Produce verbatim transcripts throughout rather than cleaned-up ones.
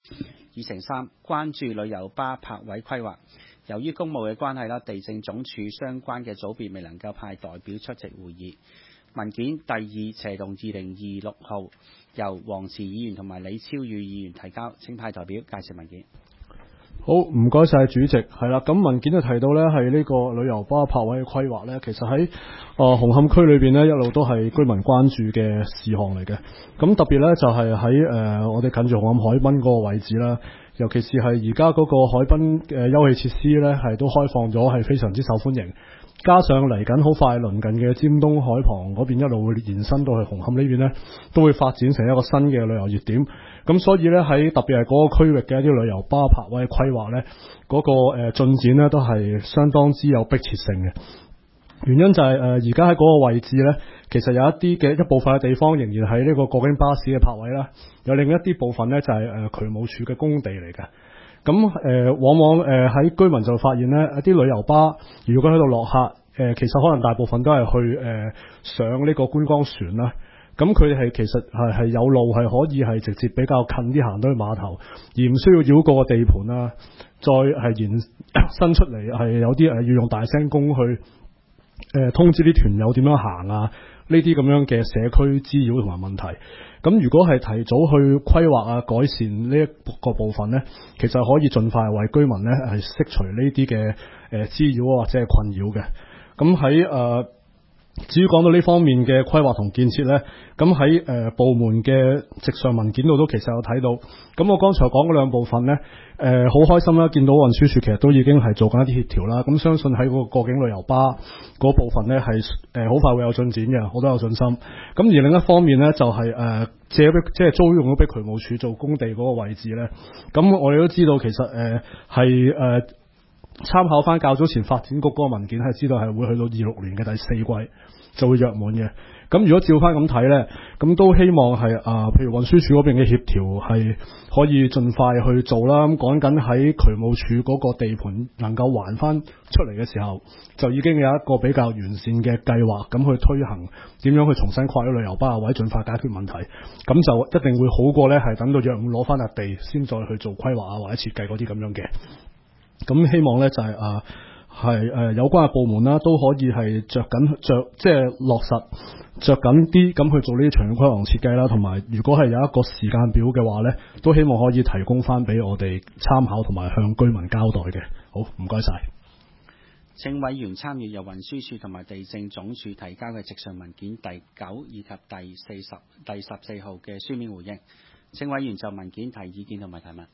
議程三，關注旅遊巴泊位規劃。由於公務嘅關係啦，地政總署相關嘅組別未能夠派代表出席會議。文件第二斜同二零二六號由黃慈議員同埋李超宇議員提交，請派代表介紹文件。 好，唔該晒主席。係啦，咁文件就提到咧，係呢個旅遊巴泊位嘅規劃咧，其實喺誒、呃、紅磡區裏邊咧，一路都係居民關注嘅事項嚟嘅。咁特別咧就係喺誒我哋近住紅磡海濱嗰個位置啦，尤其是係而家嗰個海濱嘅休憩設施咧，係都開放咗，係非常之受歡迎。加上嚟緊好快鄰近嘅尖東海旁嗰邊一路會延伸到去紅磡呢邊咧，都會發展成一個新嘅旅遊熱點。咁所以咧喺特別係嗰個區域嘅一啲旅遊巴泊位規劃咧，嗰、嗰個誒進展咧都係相當之有迫切性嘅。原因就係誒而家喺嗰個位置咧，其實有一啲嘅一部分嘅地方仍然係呢個過境巴士嘅泊位啦，有另一啲部分咧就係誒渠務署嘅工地嚟嘅。咁誒、呃、往往誒喺、呃、居民就發現咧，一啲旅遊巴如果喺度落客，誒、呃、其實可能大部分都係去誒、呃、上呢個觀光船啦。咁佢哋係其實係係有路係可以係直接比較近啲行到去碼頭，而唔需要繞過個地盤啊，再係延伸出嚟係有啲誒要用大聲公去誒、呃、通知啲團友點樣行啊，呢啲咁樣嘅社區滋擾同埋問題。咁如果係提早去規劃啊，改善呢一個部分咧，其實可以盡快為居民咧係釋除呢啲嘅誒滋擾或者係困擾嘅。咁喺誒至於講到呢方面嘅規劃同建設咧，咁喺誒部門嘅直上文件度都其實有睇到。咁我剛才講嗰兩部分咧，誒、呃、好開心啦，見到運輸署其實都已經係做緊一啲協調啦。咁相信喺嗰個過境旅遊巴嗰部分咧係誒好快會有進展嘅，我都有信心。咁而另一方面咧就係、是、誒、呃、借俾即係租用咗俾渠務署做工地嗰個位置咧。咁我哋都知道其實誒係誒參考翻較早前發展局嗰個文件係知道係會去到二六年嘅第四季就會約滿嘅。咁如果照翻咁睇咧，咁都希望係啊、呃，譬如運輸署嗰邊嘅協調係可以盡快去做啦。咁講緊喺渠務署嗰個地盤能夠還翻出嚟嘅時候，就已經有一個比較完善嘅計劃，咁去推行點樣去重新規劃旅遊巴或者盡快解決問題。咁就一定會好過咧，係等到約滿攞翻笪地先再去做規劃啊或者設計嗰啲咁樣嘅。咁希望咧就係、是、啊。係誒、呃、有關嘅部門啦，都可以係着緊着即係落實着緊啲咁去做呢啲長遠規劃設計啦，同埋如果係有一個時間表嘅話咧，都希望可以提供翻俾我哋參考同埋向居民交代嘅。好，唔該晒。 請委員參與由運輸署同埋地政總署提交嘅直上文件第九以及第四十、第十四號嘅書面回應。請委員就文件提意見同埋提問。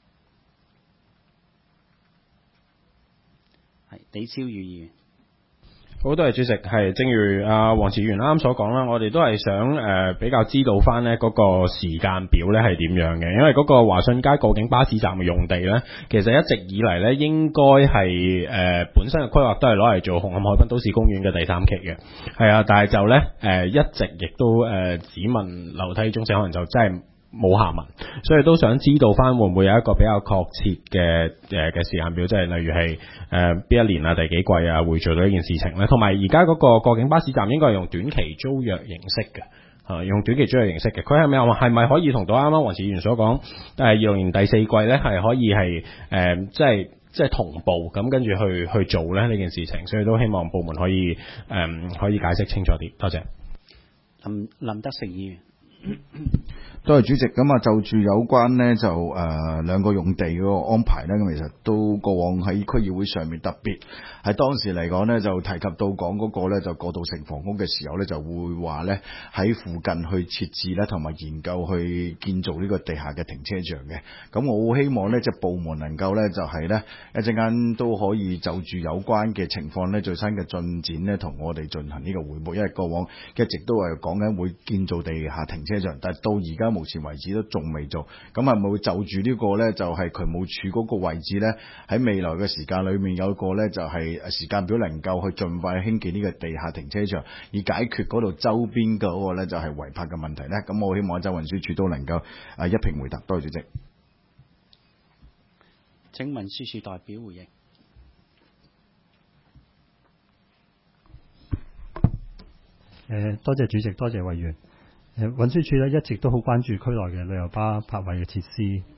係李超宇議員。 好，多謝主席。係正如阿黃慈議員啱啱所講啦，我哋都係想誒、呃、比較知道翻呢嗰個時間表咧係點樣嘅，因為嗰個華順街過境巴士站嘅用地咧，其實一直以嚟咧應該係誒本身嘅規劃都係攞嚟做紅磡海濱都市公園嘅第三期嘅，係啊，但係就咧誒、呃、一直亦都誒、呃、只問樓梯中心，可能就真係冇下文，所以都想知道翻會唔會有一個比較確切嘅誒嘅時間表，即係例如係誒邊一年啊、第幾季啊會做到呢件事情咧。同埋而家嗰個過境巴士站應該係用短期租約形式嘅，嚇、啊、用短期租約形式嘅。佢係咪係咪可以同到啱啱黃慈議員所講誒二六年第四季咧係可以係誒、呃、即係即係同步咁跟住去去做咧呢件事情？所以都希望部門可以誒、呃、可以解釋清楚啲。多謝。 林林德成議員。 多謝主席。咁啊，就住有關呢，就誒、呃、兩個用地嗰個安排呢，咁其實都過往喺區議會上面特別喺當時嚟講呢，就提及到講嗰個呢，就過渡性房屋嘅時候呢，就會話呢喺附近去設置呢，同埋研究去建造呢個地下嘅停車場嘅。咁我好希望呢，即係部門能夠呢，就係呢一陣間都可以就住有關嘅情況呢，最新嘅進展呢，同我哋進行呢個匯報。因為過往一直都係講緊會建造地下停車場，但係到而家目前為止都仲未做。咁係咪會就住呢個呢？就係渠務署嗰個位置呢，喺未來嘅時間裏面有一個呢，就係時間表能夠去盡快興建呢個地下停車場，以解決嗰度周邊嘅嗰個呢，就係違泊嘅問題呢。咁我希望州運輸署都能夠啊一併回答。多謝主席。 請運輸署代表回應。 誒，多謝主席，多謝委員。誒，運輸署咧一直都好關注區內嘅旅遊巴泊位嘅設施。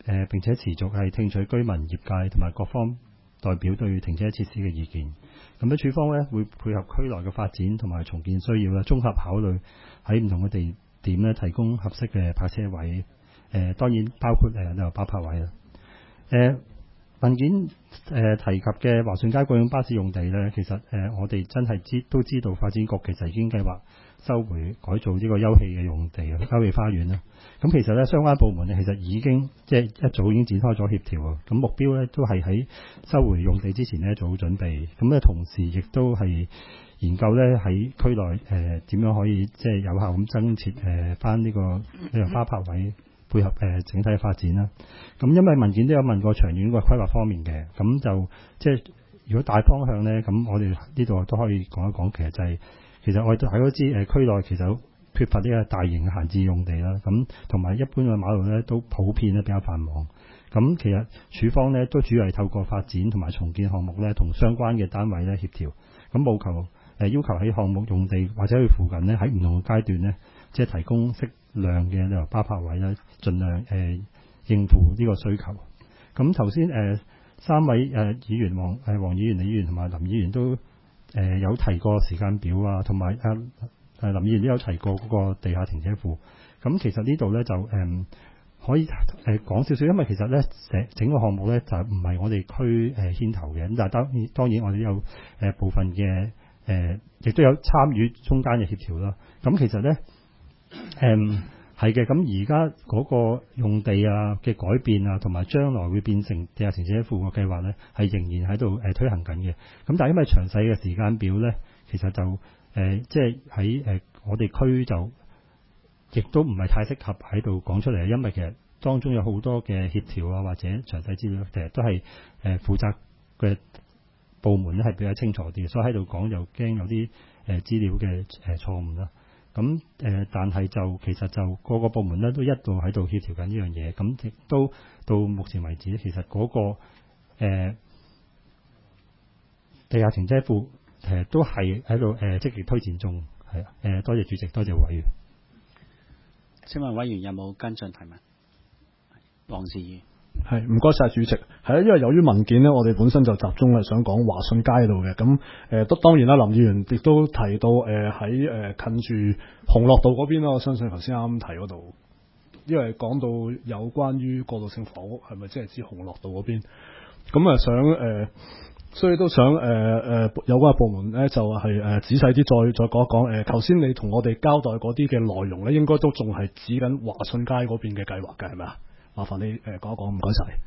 誒並且持續係聽取居民、業界同埋各方代表對停車設施嘅意見。咁咧，署方咧會配合區內嘅發展同埋重建需要咧，綜合考慮喺唔同嘅地點咧提供合適嘅泊車位。誒、呃、當然包括誒旅遊巴泊位啦。誒、呃、文件誒、呃、提及嘅華順街過境巴士用地咧，其實誒、呃、我哋真係知都知道發展局其實已經計劃收回改造呢個休憩嘅用地啊，休憩花園啦。咁其實咧，相關部門咧其實已經即係一早已經展開咗協調啊。咁目標咧都係喺收回用地之前咧做好準備。咁咧同時亦都係研究咧喺區內誒點樣可以即係有效咁增設誒翻呢個旅遊巴泊位，配合誒、呃、整體嘅發展啦。咁因為文件都有問過長遠個規劃方面嘅，咁就即係如果大方向咧，咁我哋呢度都可以講一講，其實就係、是、其實我哋大家都知誒區內其實缺乏呢個大型嘅閒置用地啦，咁同埋一般嘅馬路咧都普遍咧比較繁忙。咁其實署方咧都主要係透過發展同埋重建項目咧，同相關嘅單位咧協調，咁務求誒、呃、要求喺項目用地或者佢附近咧喺唔同嘅階段咧，即係提供適量嘅旅遊巴泊位咧，盡量誒、呃、應付呢個需求。咁頭先誒三位誒、呃、議員黃誒黃議員、李議員同埋林議員都誒、呃、有提過時間表啊，同埋啊誒林議員都有提過嗰個地下停車庫。咁其實呢度咧就誒、呃、可以誒講少少，因為其實咧整整個項目咧就唔係我哋區誒牽頭嘅，咁但係當然當然我哋有誒部分嘅誒亦都有參與中間嘅協調啦。咁其實咧誒係嘅，咁而家嗰個用地啊嘅改變啊，同埋將來會變成地下停車庫嘅計劃咧，係仍然喺度誒推行緊嘅。咁但係因為詳細嘅時間表咧，其實就誒、呃、即係喺誒我哋區就亦都唔係太適合喺度講出嚟，因為其實當中有好多嘅協調啊，或者詳細資料，其實都係誒負責嘅部門咧係比較清楚啲，所以喺度講就驚有啲誒資料嘅誒錯誤啦。咁誒、呃，但係就其實就個個部門咧都一度喺度協調緊呢樣嘢，咁亦都到目前為止，其實嗰、那個誒、呃、地下停車庫誒都係喺度誒積極推薦中，係啊誒，多謝主席，多謝委員。 請問委員有冇跟進提問？黃志宇。 係，唔該晒主席。係啊，因為由於文件咧，我哋本身就集中係想講華順街度嘅。咁誒，都、呃、當然啦，林議員亦都提到誒喺誒近住洪樂道嗰邊啦。我相信頭先啱啱提嗰度，因為講到有關於過渡性房屋，係咪即係指洪樂道嗰邊？咁啊想誒、呃，所以都想誒誒、呃、有關嘅部門咧，就係、是、誒、呃、仔細啲再再講一講。誒頭先你同我哋交代嗰啲嘅內容咧，應該都仲係指緊華順街嗰邊嘅計劃嘅，係咪啊？麻煩你誒講一講，唔該晒。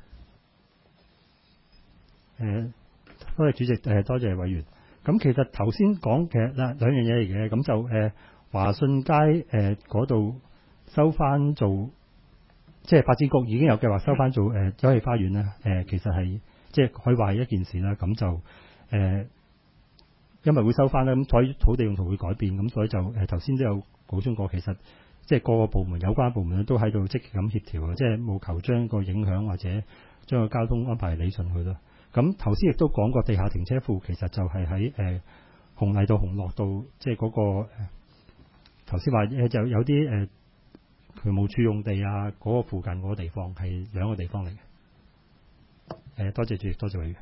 誒，多謝主席，誒多謝委員。咁其實頭先講嘅嗱兩樣嘢嚟嘅，咁就誒華順街誒嗰度收翻做，即係發展局已經有計劃收翻做誒休憩花園啦。誒其實係即係可以話係一件事啦。咁就誒因為會收翻咧，咁所以土地用途會改變，咁所以就誒頭先都有補充過，其實。即係各個部門有關部門都喺度積極咁協調啊！即係務求將個影響或者將個交通安排理順佢咯。咁頭先亦都講過地下停車庫，其實就係喺誒紅泥道、紅樂道，即係嗰個頭先話誒就有啲誒渠務處用地啊，嗰、嗰個附近嗰個地方係兩個地方嚟嘅。誒、呃，多謝主席，多謝委員。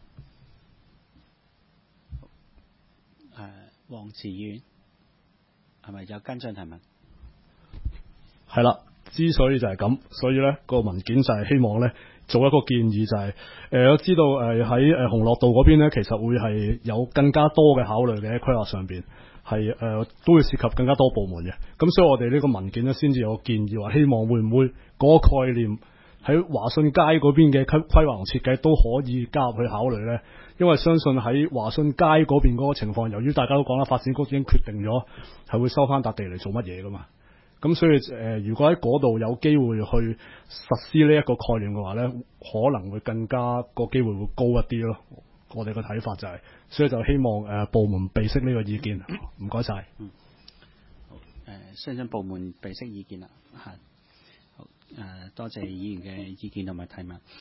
誒，黃慈遠係咪有跟進提問？ 係啦，之所以就係咁，所以咧個文件就係希望咧做一個建議、就係，就係誒我知道誒喺誒洪樂道嗰邊咧，其實會係有更加多嘅考慮嘅喺規劃上邊，係誒、呃、都會涉及更加多部門嘅。咁所以我哋呢個文件咧先至有個建議，話希望會唔會嗰個概念喺華順街嗰邊嘅規規劃同設計都可以加入去考慮咧。因為相信喺華順街嗰邊嗰個情況，由於大家都講啦，發展局已經決定咗係會收翻笪地嚟做乜嘢噶嘛。咁所以誒、呃，如果喺嗰度有機會去實施呢一個概念嘅話咧，可能會更加個機會會高一啲咯。我哋嘅睇法就係、是，所以就希望誒、呃、部門備悉呢個意見。唔該晒。 嗯。好誒，相信部門備悉意見啦。係。好誒、呃，多謝議員嘅意見同埋提問。